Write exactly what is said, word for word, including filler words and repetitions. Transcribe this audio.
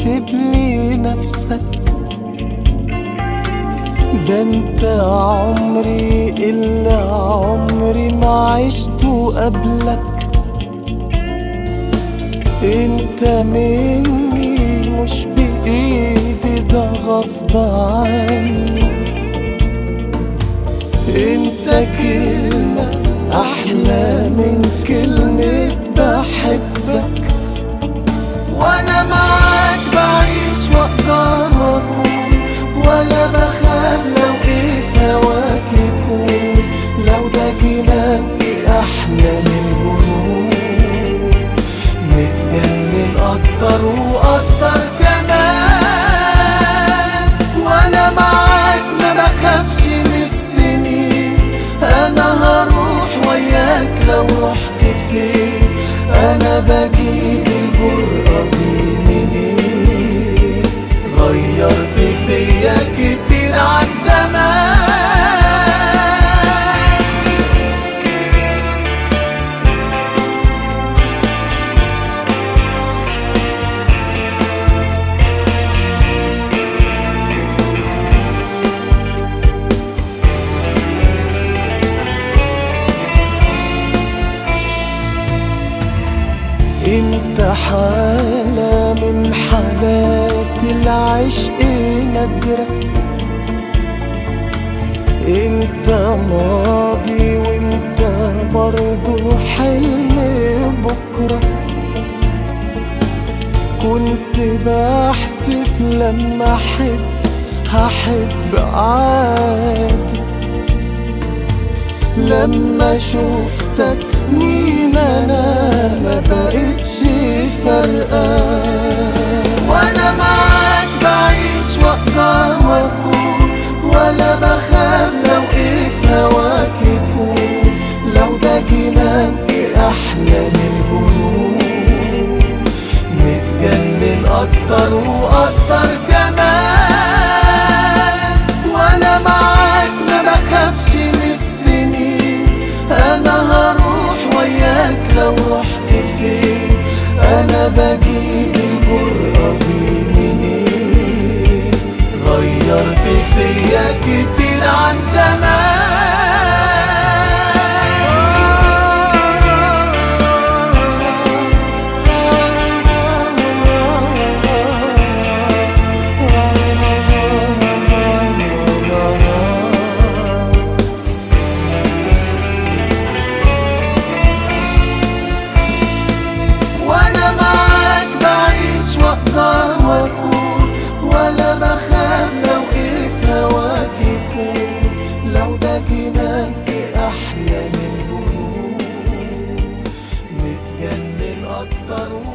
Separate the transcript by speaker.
Speaker 1: سيب لي نفسك، ده انت عمري اللي عمري ما عشته قبلك. انت مني مش بإيدي، ده غصب عني. انت كلمة احلى من كلمة بحبك، وانا معاك بعيش واقدر واكون، ولا بخاف لو ايه في هواك يكون. لو ده جناني احلى من الجنون، نتجنن اكتر واكتر كمان. وانا معاك ما بخافش من السنين، انا هروح وياك لو رحت فين. انا بجيب الجرأة دي منين؟ غيرت فيا كتير عن زمان. انت حالة من حالات العشق نادرة، انت ماضي وانت برضو حلم بكرة. كنت بحسب لما احب هحب عادي، لما شوفتك مين انا ما بقتش فارقة. وانا معاك بعيش واقدر واكون، ولا بخاف لو ايه في هواك يكون. لو ده جناني احلى من الجنون، نتجنن اكتر واكتر كمان. وانا معاك ما بخافش من السنين، انا هروح وياك لو رحت فين. انا بجيب الجرأة دي منين؟ غيرت فيا كتير عن زمان. وانا معاك بعيش واقدر واكون، ولا بخاف لو ايه في هواك يكون. لو ده جناني احلى من الجنون، نتجنن اكتر.